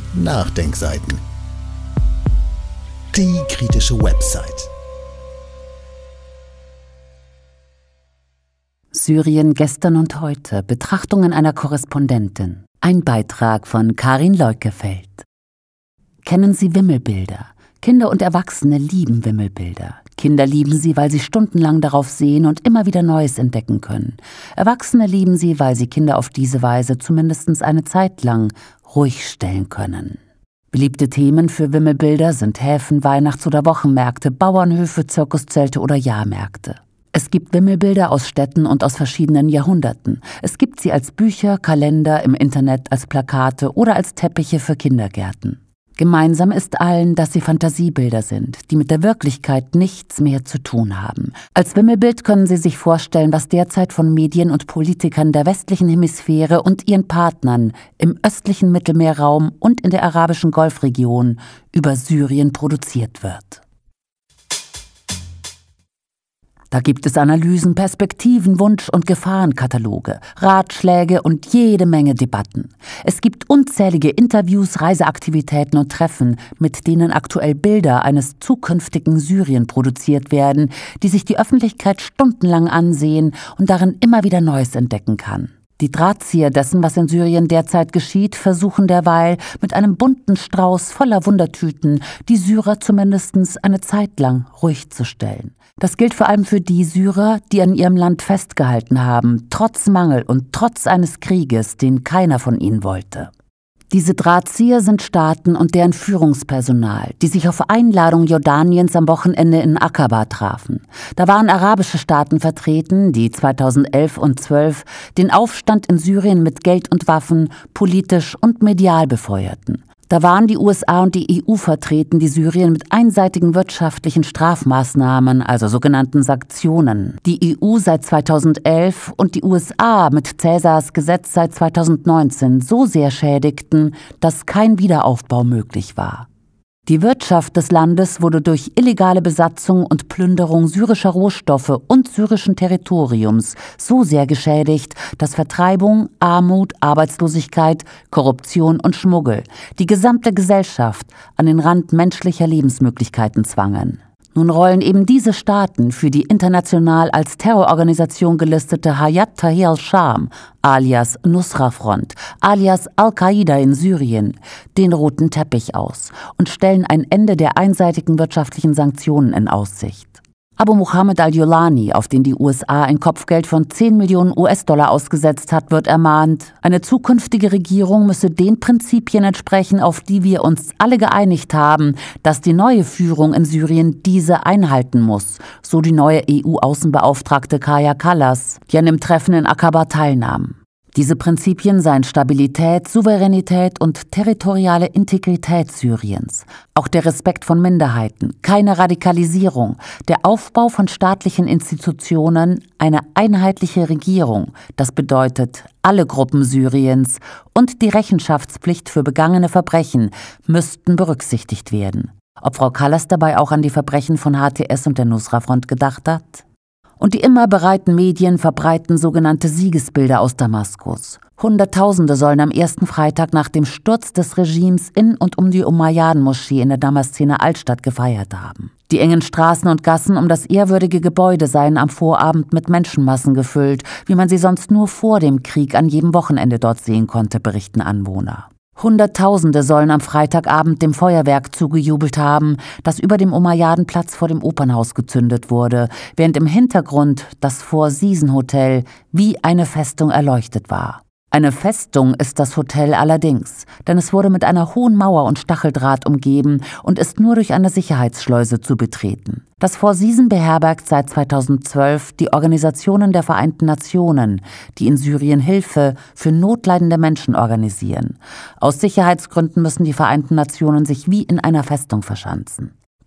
Nachdenkseiten. Die kritische Website. Syrien gestern und heute. Betrachtungen einer Korrespondentin. Ein Beitrag von Karin Leukefeld. Kennen Sie Wimmelbilder? Kinder und Erwachsene lieben Wimmelbilder. Kinder lieben sie, weil sie stundenlang darauf sehen und immer wieder Neues entdecken können. Erwachsene lieben sie, weil sie Kinder auf diese Weise zumindest eine Zeit lang ruhig stellen können. Beliebte Themen für Wimmelbilder sind Häfen, Weihnachts- oder Wochenmärkte, Bauernhöfe, Zirkuszelte oder Jahrmärkte. Es gibt Wimmelbilder aus Städten und aus verschiedenen Jahrhunderten. Es gibt sie als Bücher, Kalender, im Internet, als Plakate oder als Teppiche für Kindergärten. Gemeinsam ist allen, dass sie Fantasiebilder sind, die mit der Wirklichkeit nichts mehr zu tun haben. Als Wimmelbild können Sie sich vorstellen, was derzeit von Medien und Politikern der westlichen Hemisphäre und ihren Partnern im östlichen Mittelmeerraum und in der arabischen Golfregion über Syrien produziert wird. Da gibt es Analysen, Perspektiven, Wunsch- und Gefahrenkataloge, Ratschläge und jede Menge Debatten. Es gibt unzählige Interviews, Reiseaktivitäten und Treffen, mit denen aktuell Bilder eines zukünftigen Syrien produziert werden, die sich die Öffentlichkeit stundenlang ansehen und darin immer wieder Neues entdecken kann. Die Drahtzieher dessen, was in Syrien derzeit geschieht, versuchen derweil mit einem bunten Strauß voller Wundertüten die Syrer zumindest eine Zeit lang ruhig zu stellen. Das gilt vor allem für die Syrer, die an ihrem Land festgehalten haben, trotz Mangel und trotz eines Krieges, den keiner von ihnen wollte. Diese Drahtzieher sind Staaten und deren Führungspersonal, die sich auf Einladung Jordaniens am Wochenende in Aqaba trafen. Da waren arabische Staaten vertreten, die 2011 und 2012 den Aufstand in Syrien mit Geld und Waffen politisch und medial befeuerten. Da waren die USA und die EU vertreten, die Syrien mit einseitigen wirtschaftlichen Strafmaßnahmen, also sogenannten Sanktionen, die EU seit 2011 und die USA mit Cäsars Gesetz seit 2019 so sehr schädigten, dass kein Wiederaufbau möglich war. Die Wirtschaft des Landes wurde durch illegale Besatzung und Plünderung syrischer Rohstoffe und syrischen Territoriums so sehr geschädigt, dass Vertreibung, Armut, Arbeitslosigkeit, Korruption und Schmuggel die gesamte Gesellschaft an den Rand menschlicher Lebensmöglichkeiten zwangen. Nun rollen eben diese Staaten für die international als Terrororganisation gelistete Hayat Tahrir al-Sham, alias Nusra-Front, alias Al-Qaida in Syrien, den roten Teppich aus und stellen ein Ende der einseitigen wirtschaftlichen Sanktionen in Aussicht. Abu Mohammed al-Julani, auf den die USA ein Kopfgeld von 10 Millionen US-Dollar ausgesetzt hat, wird ermahnt, eine zukünftige Regierung müsse den Prinzipien entsprechen, auf die wir uns alle geeinigt haben, dass die neue Führung in Syrien diese einhalten muss, so die neue EU-Außenbeauftragte Kaja Kallas, die an dem Treffen in Aqaba teilnahm. Diese Prinzipien seien Stabilität, Souveränität und territoriale Integrität Syriens, auch der Respekt von Minderheiten, keine Radikalisierung, der Aufbau von staatlichen Institutionen, eine einheitliche Regierung, das bedeutet alle Gruppen Syriens, und die Rechenschaftspflicht für begangene Verbrechen müssten berücksichtigt werden. Ob Frau Kallas dabei auch an die Verbrechen von HTS und der Nusra-Front gedacht hat? Und die immer bereiten Medien verbreiten sogenannte Siegesbilder aus Damaskus. Hunderttausende sollen am ersten Freitag nach dem Sturz des Regimes in und um die Umayyaden-Moschee in der Damaszener Altstadt gefeiert haben. Die engen Straßen und Gassen um das ehrwürdige Gebäude seien am Vorabend mit Menschenmassen gefüllt, wie man sie sonst nur vor dem Krieg an jedem Wochenende dort sehen konnte, berichten Anwohner. Hunderttausende sollen am Freitagabend dem Feuerwerk zugejubelt haben, das über dem Umayyadenplatz vor dem Opernhaus gezündet wurde, während im Hintergrund das Four Seasons Hotel wie eine Festung erleuchtet war. Eine Festung ist das Hotel allerdings, denn es wurde mit einer hohen Mauer und Stacheldraht umgeben und ist nur durch eine Sicherheitsschleuse zu betreten. Das Four Seasons beherbergt seit 2012 die Organisationen der Vereinten Nationen, die in Syrien Hilfe für notleidende Menschen organisieren. Aus Sicherheitsgründen müssen die Vereinten Nationen sich wie in einer Festung verschanzen.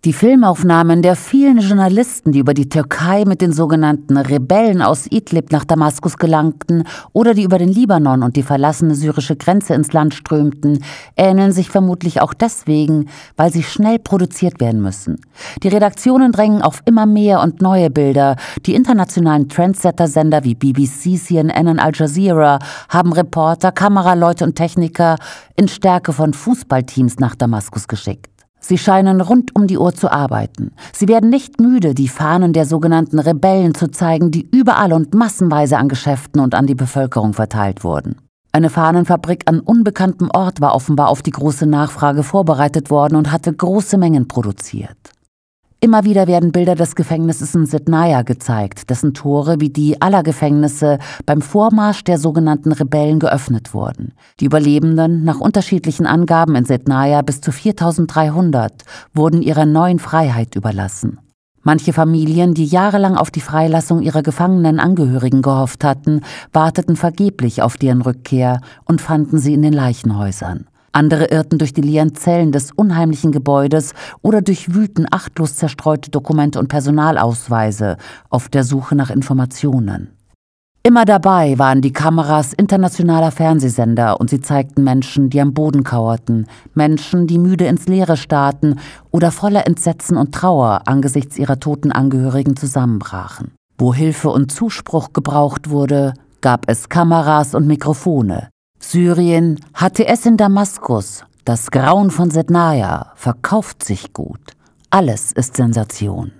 Die Filmaufnahmen der vielen Journalisten, die über die Türkei mit den sogenannten Rebellen aus Idlib nach Damaskus gelangten oder die über den Libanon und die verlassene syrische Grenze ins Land strömten, ähneln sich vermutlich auch deswegen, weil sie schnell produziert werden müssen. Die Redaktionen drängen auf immer mehr und neue Bilder. Die internationalen Trendsetter-Sender wie BBC, CNN und Al Jazeera haben Reporter, Kameraleute und Techniker in Stärke von Fußballteams nach Damaskus geschickt. Sie scheinen rund um die Uhr zu arbeiten. Sie werden nicht müde, die Fahnen der sogenannten Rebellen zu zeigen, die überall und massenweise an Geschäften und an die Bevölkerung verteilt wurden. Eine Fahnenfabrik an unbekanntem Ort war offenbar auf die große Nachfrage vorbereitet worden und hatte große Mengen produziert. Immer wieder werden Bilder des Gefängnisses in Sednaya gezeigt, dessen Tore wie die aller Gefängnisse beim Vormarsch der sogenannten Rebellen geöffnet wurden. Die Überlebenden, nach unterschiedlichen Angaben in Sednaya bis zu 4.300, wurden ihrer neuen Freiheit überlassen. Manche Familien, die jahrelang auf die Freilassung ihrer gefangenen Angehörigen gehofft hatten, warteten vergeblich auf deren Rückkehr und fanden sie in den Leichenhäusern. Andere irrten durch die leeren Zellen des unheimlichen Gebäudes oder durchwühlten achtlos zerstreute Dokumente und Personalausweise auf der Suche nach Informationen. Immer dabei waren die Kameras internationaler Fernsehsender und sie zeigten Menschen, die am Boden kauerten, Menschen, die müde ins Leere starrten oder voller Entsetzen und Trauer angesichts ihrer toten Angehörigen zusammenbrachen. Wo Hilfe und Zuspruch gebraucht wurde, gab es Kameras und Mikrofone. Syrien hatte es in Damaskus. Das Grauen von Sednaya verkauft sich gut. Alles ist Sensation.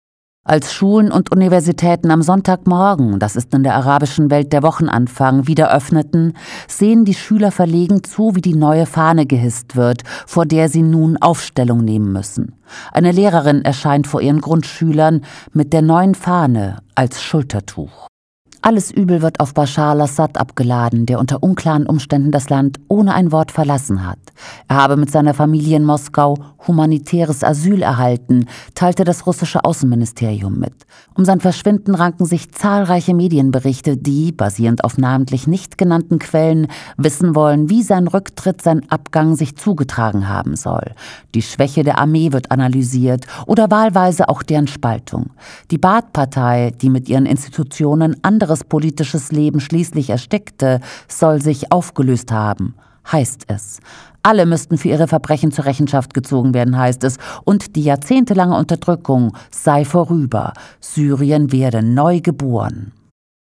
Als Schulen und Universitäten am Sonntagmorgen, das ist in der arabischen Welt der Wochenanfang, wieder öffneten, sehen die Schüler verlegen zu, wie die neue Fahne gehisst wird, vor der sie nun Aufstellung nehmen müssen. Eine Lehrerin erscheint vor ihren Grundschülern mit der neuen Fahne als Schultertuch. Alles Übel wird auf Bashar al-Assad abgeladen, der unter unklaren Umständen das Land ohne ein Wort verlassen hat. Er habe mit seiner Familie in Moskau humanitäres Asyl erhalten, teilte das russische Außenministerium mit. Um sein Verschwinden ranken sich zahlreiche Medienberichte, die, basierend auf namentlich nicht genannten Quellen, wissen wollen, wie sein Rücktritt, sein Abgang sich zugetragen haben soll. Die Schwäche der Armee wird analysiert oder wahlweise auch deren Spaltung. Die Baath-Partei, die mit ihren Institutionen anderes politisches Leben schließlich erstickte, soll sich aufgelöst haben, heißt es. Alle müssten für ihre Verbrechen zur Rechenschaft gezogen werden, heißt es, und die jahrzehntelange Unterdrückung sei vorüber. Syrien werde neu geboren.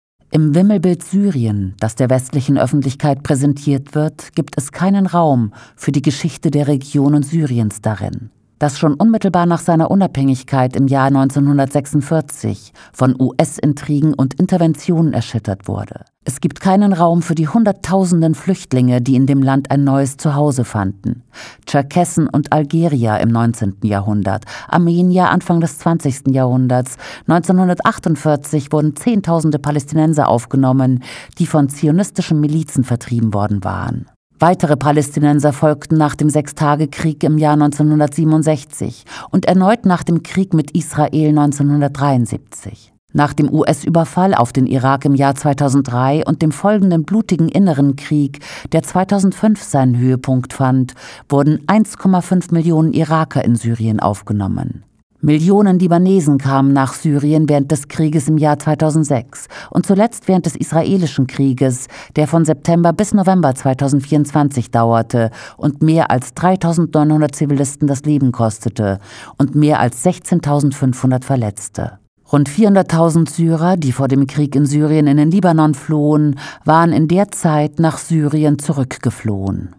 Im Wimmelbild Syrien, das der westlichen Öffentlichkeit präsentiert wird, gibt es keinen Raum für die Geschichte der Regionen Syriens darin, das schon unmittelbar nach seiner Unabhängigkeit im Jahr 1946 von US-Intrigen und Interventionen erschüttert wurde. Es gibt keinen Raum für die Hunderttausenden Flüchtlinge, die in dem Land ein neues Zuhause fanden. Tscherkessen und Algerier im 19. Jahrhundert, Armenier Anfang des 20. Jahrhunderts. 1948 wurden Zehntausende Palästinenser aufgenommen, die von zionistischen Milizen vertrieben worden waren. Weitere Palästinenser folgten nach dem Sechstagekrieg im Jahr 1967 und erneut nach dem Krieg mit Israel 1973. Nach dem US-Überfall auf den Irak im Jahr 2003 und dem folgenden blutigen Inneren Krieg, der 2005 seinen Höhepunkt fand, wurden 1,5 Millionen Iraker in Syrien aufgenommen. Millionen Libanesen kamen nach Syrien während des Krieges im Jahr 2006 und zuletzt während des israelischen Krieges, der von September bis November 2024 dauerte und mehr als 3.900 Zivilisten das Leben kostete und mehr als 16.500 verletzte. Rund 400.000 Syrer, die vor dem Krieg in Syrien in den Libanon flohen, waren in der Zeit nach Syrien zurückgeflohen.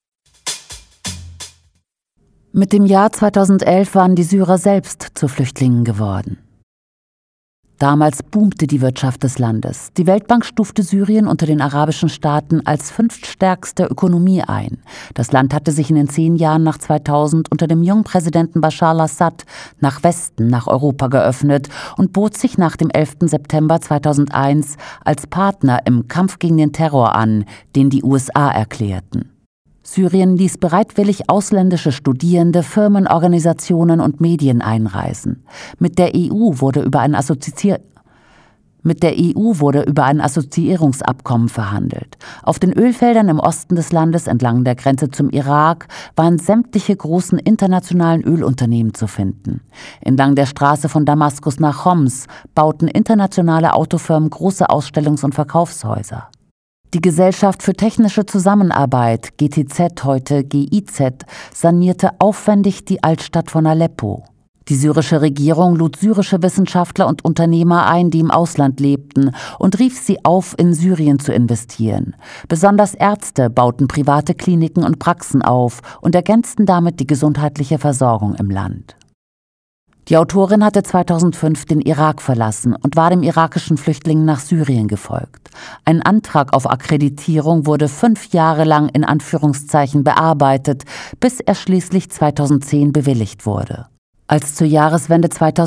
Mit dem Jahr 2011 waren die Syrer selbst zu Flüchtlingen geworden. Damals boomte die Wirtschaft des Landes. Die Weltbank stufte Syrien unter den arabischen Staaten als fünftstärkste Ökonomie ein. Das Land hatte sich in den 10 Jahren nach 2000 unter dem jungen Präsidenten Bashar al-Assad nach Westen, nach Europa geöffnet und bot sich nach dem 11. September 2001 als Partner im Kampf gegen den Terror an, den die USA erklärten. Syrien ließ bereitwillig ausländische Studierende, Firmen, Organisationen und Medien einreisen. Mit der EU wurde über ein Mit der EU wurde über ein Assoziierungsabkommen verhandelt. Auf den Ölfeldern im Osten des Landes entlang der Grenze zum Irak waren sämtliche großen internationalen Ölunternehmen zu finden. Entlang der Straße von Damaskus nach Homs bauten internationale Autofirmen große Ausstellungs- und Verkaufshäuser. Die Gesellschaft für technische Zusammenarbeit, GTZ heute GIZ, sanierte aufwendig die Altstadt von Aleppo. Die syrische Regierung lud syrische Wissenschaftler und Unternehmer ein, die im Ausland lebten, und rief sie auf, in Syrien zu investieren. Besonders Ärzte bauten private Kliniken und Praxen auf und ergänzten damit die gesundheitliche Versorgung im Land. Die Autorin hatte 2005 den Irak verlassen und war dem irakischen Flüchtlingen nach Syrien gefolgt. Ein Antrag auf Akkreditierung wurde 5 Jahre lang in Anführungszeichen bearbeitet, bis er schließlich 2010 bewilligt wurde. Als zur Jahreswende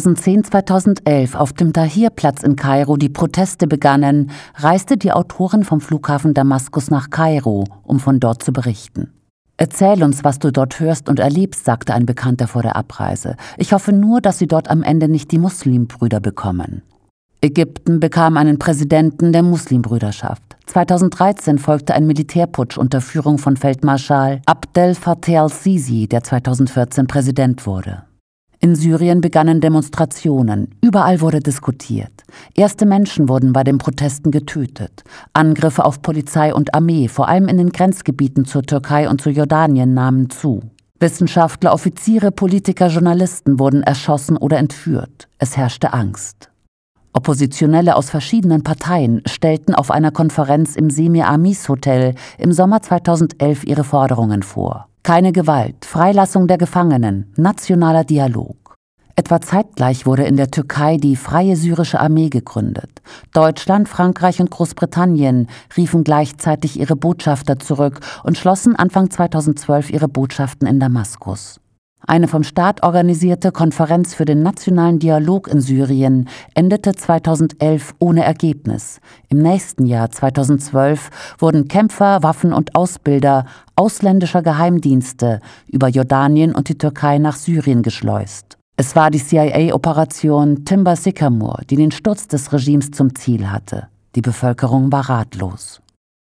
2010/2011 auf dem Tahrir-Platz in Kairo die Proteste begannen, reiste die Autorin vom Flughafen Damaskus nach Kairo, um von dort zu berichten. »Erzähl uns, was du dort hörst und erlebst«, sagte ein Bekannter vor der Abreise. »Ich hoffe nur, dass sie dort am Ende nicht die Muslimbrüder bekommen.« Ägypten bekam einen Präsidenten der Muslimbrüderschaft. 2013 folgte ein Militärputsch unter Führung von Feldmarschall Abdel Fattah al-Sisi, der 2014 Präsident wurde. In Syrien begannen Demonstrationen. Überall wurde diskutiert. Erste Menschen wurden bei den Protesten getötet. Angriffe auf Polizei und Armee, vor allem in den Grenzgebieten zur Türkei und zu Jordanien, nahmen zu. Wissenschaftler, Offiziere, Politiker, Journalisten wurden erschossen oder entführt. Es herrschte Angst. Oppositionelle aus verschiedenen Parteien stellten auf einer Konferenz im Semir Amis Hotel im Sommer 2011 ihre Forderungen vor. Keine Gewalt, Freilassung der Gefangenen, nationaler Dialog. Etwa zeitgleich wurde in der Türkei die Freie Syrische Armee gegründet. Deutschland, Frankreich und Großbritannien riefen gleichzeitig ihre Botschafter zurück und schlossen Anfang 2012 ihre Botschaften in Damaskus. Eine vom Staat organisierte Konferenz für den nationalen Dialog in Syrien endete 2011 ohne Ergebnis. Im nächsten Jahr, 2012, wurden Kämpfer, Waffen und Ausbilder ausländischer Geheimdienste über Jordanien und die Türkei nach Syrien geschleust. Es war die CIA-Operation Timber Sycamore, die den Sturz des Regimes zum Ziel hatte. Die Bevölkerung war ratlos.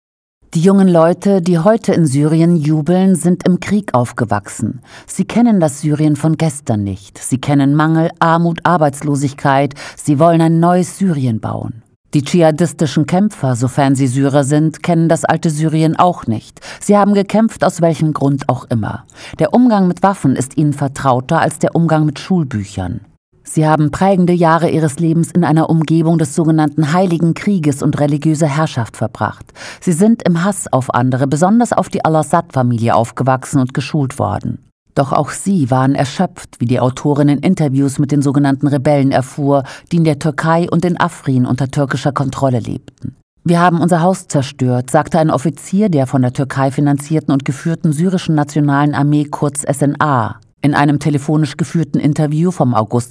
Die jungen Leute, die heute in Syrien jubeln, sind im Krieg aufgewachsen. Sie kennen das Syrien von gestern nicht. Sie kennen Mangel, Armut, Arbeitslosigkeit. Sie wollen ein neues Syrien bauen. Die dschihadistischen Kämpfer, sofern sie Syrer sind, kennen das alte Syrien auch nicht. Sie haben gekämpft, aus welchem Grund auch immer. Der Umgang mit Waffen ist ihnen vertrauter als der Umgang mit Schulbüchern. Sie haben prägende Jahre ihres Lebens in einer Umgebung des sogenannten Heiligen Krieges und religiöser Herrschaft verbracht. Sie sind im Hass auf andere, besonders auf die Al-Assad-Familie aufgewachsen und geschult worden. Doch auch sie waren erschöpft, wie die Autorin in Interviews mit den sogenannten Rebellen erfuhr, die in der Türkei und in Afrin unter türkischer Kontrolle lebten. »Wir haben unser Haus zerstört«, sagte ein Offizier der von der Türkei finanzierten und geführten syrischen Nationalen Armee, kurz SNA, in einem telefonisch geführten Interview vom August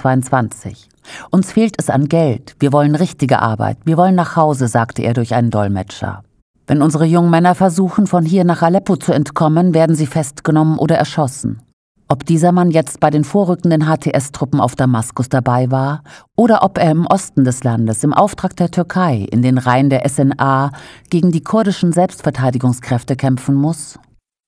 2022. »Uns fehlt es an Geld. Wir wollen richtige Arbeit. Wir wollen nach Hause«, sagte er durch einen Dolmetscher. Wenn unsere jungen Männer versuchen, von hier nach Aleppo zu entkommen, werden sie festgenommen oder erschossen. Ob dieser Mann jetzt bei den vorrückenden HTS-Truppen auf Damaskus dabei war oder ob er im Osten des Landes im Auftrag der Türkei in den Reihen der SNA gegen die kurdischen Selbstverteidigungskräfte kämpfen muss?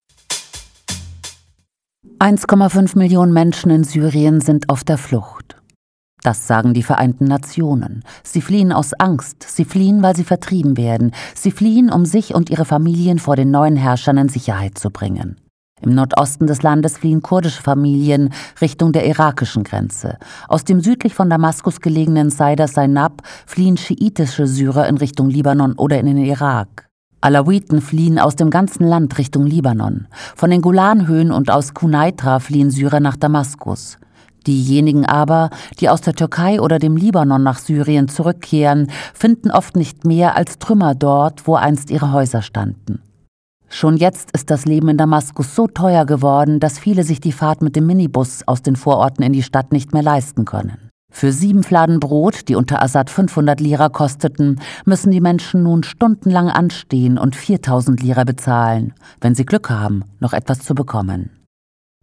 1,5 Millionen Menschen in Syrien sind auf der Flucht. Das sagen die Vereinten Nationen. Sie fliehen aus Angst, sie fliehen, weil sie vertrieben werden, sie fliehen, um sich und ihre Familien vor den neuen Herrschern in Sicherheit zu bringen. Im Nordosten des Landes fliehen kurdische Familien Richtung der irakischen Grenze. Aus dem südlich von Damaskus gelegenen Saida Zainab fliehen schiitische Syrer in Richtung Libanon oder in den Irak. Alawiten fliehen aus dem ganzen Land Richtung Libanon. Von den Golanhöhen und aus Quneitra fliehen Syrer nach Damaskus. Diejenigen aber, die aus der Türkei oder dem Libanon nach Syrien zurückkehren, finden oft nicht mehr als Trümmer dort, wo einst ihre Häuser standen. Schon jetzt ist das Leben in Damaskus so teuer geworden, dass viele sich die Fahrt mit dem Minibus aus den Vororten in die Stadt nicht mehr leisten können. Für 7 Fladen Brot, die unter Assad 500 Lira kosteten, müssen die Menschen nun stundenlang anstehen und 4.000 Lira bezahlen, wenn sie Glück haben, noch etwas zu bekommen.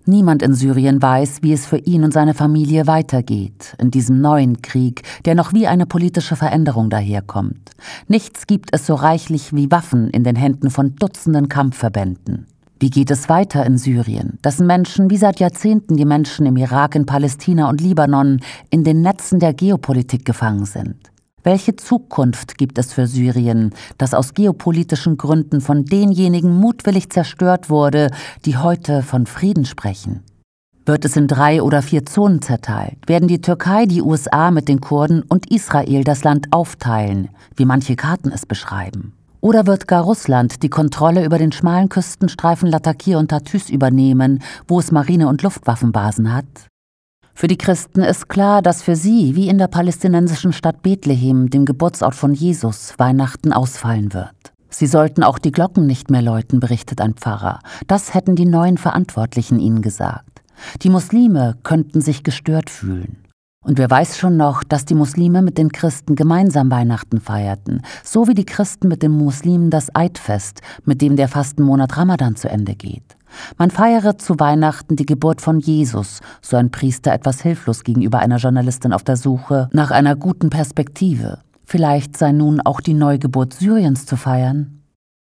Niemand in Syrien weiß, wie es für ihn und seine Familie weitergeht, in diesem neuen Krieg, der noch wie eine politische Veränderung daherkommt. Nichts gibt es so reichlich wie Waffen in den Händen von Dutzenden Kampfverbänden. Wie geht es weiter in Syrien, dessen Menschen wie seit Jahrzehnten die Menschen im Irak, in Palästina und Libanon in den Netzen der Geopolitik gefangen sind? Welche Zukunft gibt es für Syrien, das aus geopolitischen Gründen von denjenigen mutwillig zerstört wurde, die heute von Frieden sprechen? Wird es in 3 oder 4 Zonen zerteilt? Werden die Türkei, die USA mit den Kurden und Israel das Land aufteilen, wie manche Karten es beschreiben? Oder wird gar Russland die Kontrolle über den schmalen Küstenstreifen Latakir und Tartüs übernehmen, wo es Marine- und Luftwaffenbasen hat? Für die Christen ist klar, dass für sie, wie in der palästinensischen Stadt Bethlehem, dem Geburtsort von Jesus, Weihnachten ausfallen wird. Sie sollten auch die Glocken nicht mehr läuten, berichtet ein Pfarrer. Das hätten die neuen Verantwortlichen ihnen gesagt. Die Muslime könnten sich gestört fühlen. Und wer weiß schon noch, dass die Muslime mit den Christen gemeinsam Weihnachten feierten, so wie die Christen mit den Muslimen das Eidfest, mit dem der Fastenmonat Ramadan zu Ende geht. Man feiere zu Weihnachten die Geburt von Jesus, so ein Priester etwas hilflos gegenüber einer Journalistin auf der Suche nach einer guten Perspektive. Vielleicht sei nun auch die Neugeburt Syriens zu feiern?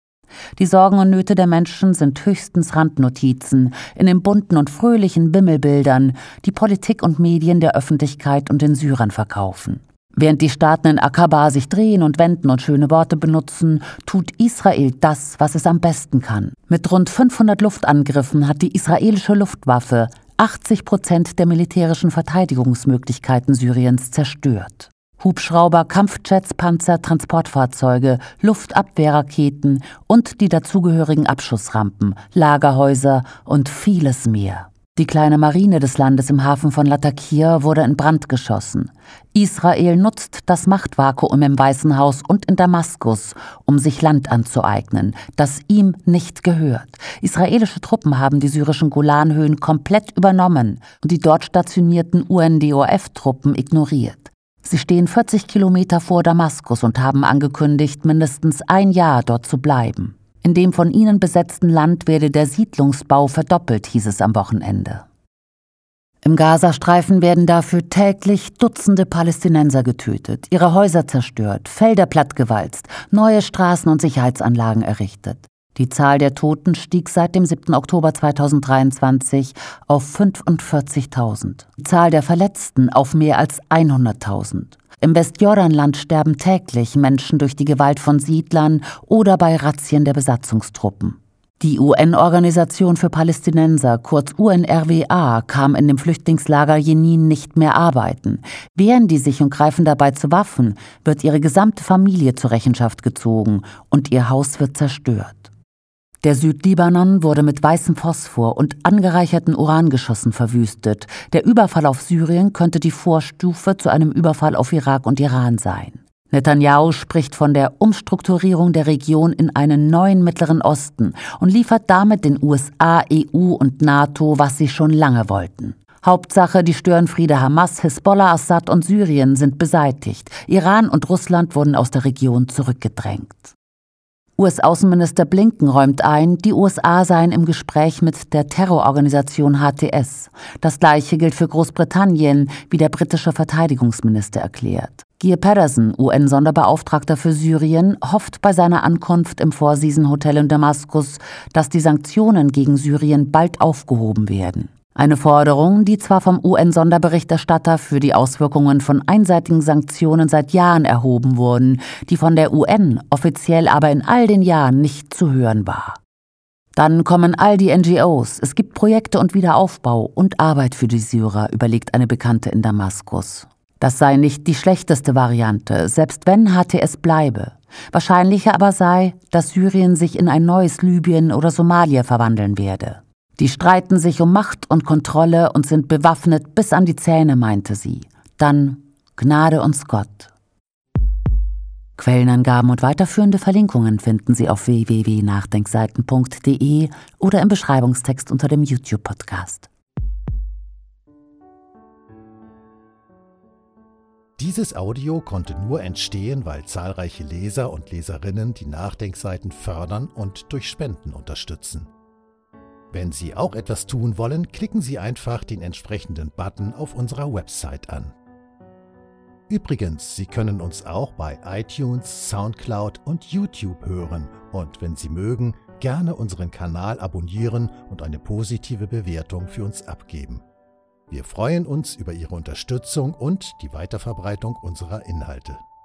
Die Sorgen und Nöte der Menschen sind höchstens Randnotizen in den bunten und fröhlichen Wimmelbildern, die Politik und Medien der Öffentlichkeit und den Syrern verkaufen. Während die Staaten in Aqaba sich drehen und wenden und schöne Worte benutzen, tut Israel das, was es am besten kann. Mit rund 500 Luftangriffen hat die israelische Luftwaffe 80% der militärischen Verteidigungsmöglichkeiten Syriens zerstört. Hubschrauber, Kampfjets, Panzer, Transportfahrzeuge, Luftabwehrraketen und die dazugehörigen Abschussrampen, Lagerhäuser und vieles mehr. Die kleine Marine des Landes im Hafen von Latakir wurde in Brand geschossen. Israel nutzt das Machtvakuum im Weißen Haus und in Damaskus, um sich Land anzueignen, das ihm nicht gehört. Israelische Truppen haben die syrischen Golanhöhen komplett übernommen und die dort stationierten UNDOF-Truppen ignoriert. Sie stehen 40 Kilometer vor Damaskus und haben angekündigt, mindestens ein Jahr dort zu bleiben. In dem von ihnen besetzten Land werde der Siedlungsbau verdoppelt, hieß es am Wochenende. Im Gazastreifen werden dafür täglich Dutzende Palästinenser getötet, ihre Häuser zerstört, Felder plattgewalzt, neue Straßen und Sicherheitsanlagen errichtet. Die Zahl der Toten stieg seit dem 7. Oktober 2023 auf 45.000. Die Zahl der Verletzten auf mehr als 100.000. Im Westjordanland sterben täglich Menschen durch die Gewalt von Siedlern oder bei Razzien der Besatzungstruppen. Die UN-Organisation für Palästinenser, kurz UNRWA, kam in dem Flüchtlingslager Jenin nicht mehr arbeiten. Wehren die sich und greifen dabei zu Waffen, wird ihre gesamte Familie zur Rechenschaft gezogen und ihr Haus wird zerstört. Der Südlibanon wurde mit weißem Phosphor und angereicherten Urangeschossen verwüstet. Der Überfall auf Syrien könnte die Vorstufe zu einem Überfall auf Irak und Iran sein. Netanyahu spricht von der Umstrukturierung der Region in einen neuen Mittleren Osten und liefert damit den USA, EU und NATO, was sie schon lange wollten. Hauptsache, die Störenfriede Hamas, Hisbollah, Assad und Syrien sind beseitigt. Iran und Russland wurden aus der Region zurückgedrängt. US-Außenminister Blinken räumt ein, die USA seien im Gespräch mit der Terrororganisation HTS. Das Gleiche gilt für Großbritannien, wie der britische Verteidigungsminister erklärt. Geir Pedersen, UN-Sonderbeauftragter für Syrien, hofft bei seiner Ankunft im Four Seasons Hotel in Damaskus, dass die Sanktionen gegen Syrien bald aufgehoben werden. Eine Forderung, die zwar vom UN-Sonderberichterstatter für die Auswirkungen von einseitigen Sanktionen seit Jahren erhoben wurden, die von der UN offiziell aber in all den Jahren nicht zu hören war. Dann kommen all die NGOs, es gibt Projekte und Wiederaufbau und Arbeit für die Syrer, überlegt eine Bekannte in Damaskus. Das sei nicht die schlechteste Variante, selbst wenn HTS bleibe. Wahrscheinlicher aber sei, dass Syrien sich in ein neues Libyen oder Somalia verwandeln werde. Die streiten sich um Macht und Kontrolle und sind bewaffnet bis an die Zähne, meinte sie. Dann Gnade uns Gott. Quellenangaben und weiterführende Verlinkungen finden Sie auf www.nachdenkseiten.de oder im Beschreibungstext unter dem YouTube-Podcast. Dieses Audio konnte nur entstehen, weil zahlreiche Leser und Leserinnen die Nachdenkseiten fördern und durch Spenden unterstützen. Wenn Sie auch etwas tun wollen, klicken Sie einfach den entsprechenden Button auf unserer Website an. Übrigens, Sie können uns auch bei iTunes, Soundcloud und YouTube hören und wenn Sie mögen, gerne unseren Kanal abonnieren und eine positive Bewertung für uns abgeben. Wir freuen uns über Ihre Unterstützung und die Weiterverbreitung unserer Inhalte.